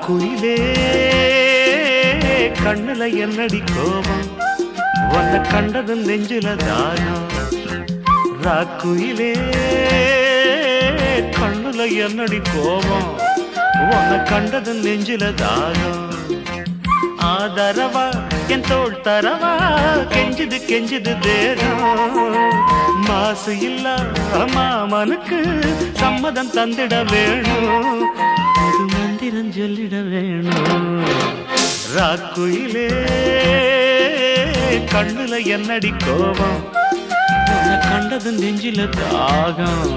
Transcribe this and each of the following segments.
ராக்குயிலே கண்ணுல என்னடி கோபம், உன்னை கண்டது நெஞ்சில தானம். ராக்குயிலே கண்ணுல என்னடி கோபம், உன்னை கண்டது நெஞ்சில தானம். ஆதரவா என் தோள் தரவா, கெஞ்சுது கெஞ்சுது தேகம். மாசு இல்ல மாமனுக்கு சம்மதம் தந்திட வேணும், ஒரு மந்திரம் சொல்லிட வேணும். ராக்குயிலே கண்ணுல என்னடி கோபம், உன்னை கண்டது நெஞ்சில தாகம்.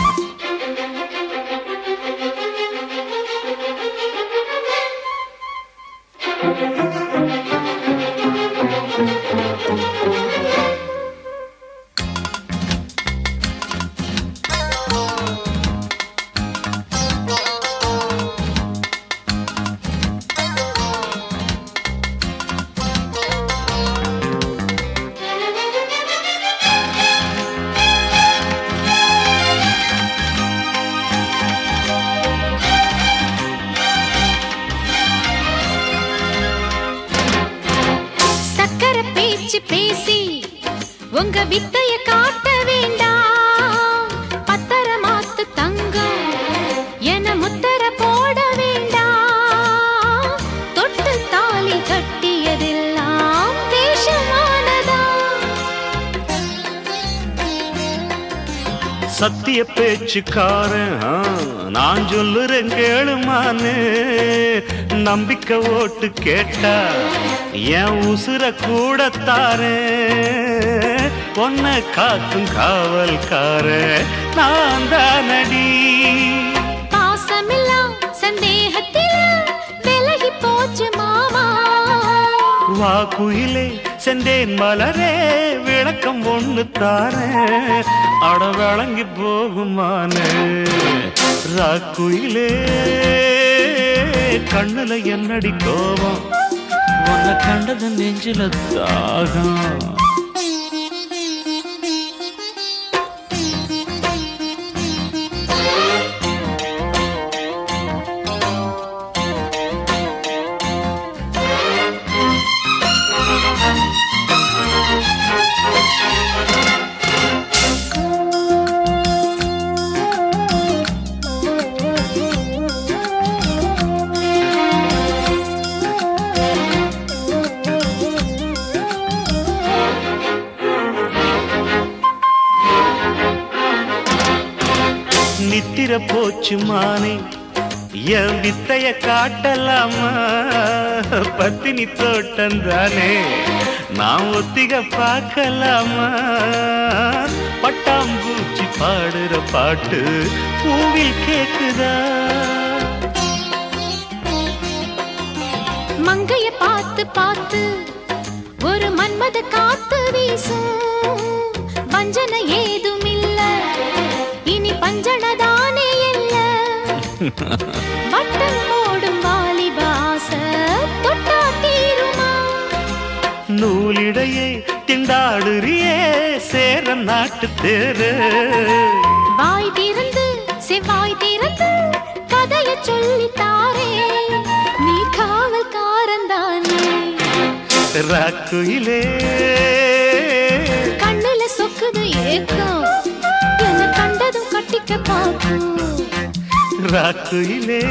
பேசி உங்க வித்தைய காட்ட வேண்டாம், பத்தரமாத்து தங்கம் என முத்தர போட வேண்டாம். தொட்டு தாலி கட்டியதெல்லாம் வேஷமானதா? சத்திய பேச்சுக்காரன் நான் சொல்லுறேன் கேளுமானு, நம்பிக்கை ஓட்டு கேட்டா என் உசுர கூடத்தாரே. பொன்ன காக்கும் காவல்கார நான் தானடி. பாசமில்லாம் சந்தேகத்தில் விலகி போச்சு மாமா. வாக்குயிலே செந்தேன் மலரே விளக்கம் ஒண்ணு தாரே, அட விளங்கி போகுமானே. ராக்குயிலே கண்ணுல என்னடி கோபம், உன்னை கண்டது நெஞ்சில தாகம். நித்திர போச்சு மானே என் வித்தைய காட்டலாமா, பத்தினி தோட்டம் தானே நான் ஒத்திக பார்க்கலாமா. பட்டாம்பூச்சி பாடுற பாட்டு பூவில் கேக்குதா? மங்கைய பார்த்து பார்த்து ஒரு மன்மத காத்து வீசும், வஞ்சன ஏதும் இல்ல இனி பஞ்சனதானே இல்ல. வட்டம் ஓடும் வாலிபாச தொட்டா தீருமா? நூலிடையே திண்டாடுறியே சேர நாட்டு தேரு. வாய் திறந்து செவ்வாய் திறந்து கதைய சொல்லித்தாரே, நீ காவல்காரந்தானே. ராக்குயிலே கண்ணுல சொக்குது ஏக்கம், என கண்டதும் கட்டிக்க பாக்கும். ராக்குயிலே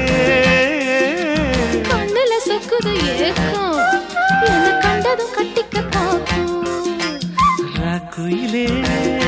கண்ணுல சொக்குது ஏக்கம், என கண்டதும் கட்டிக்க பாக்கும். ராக்குயிலே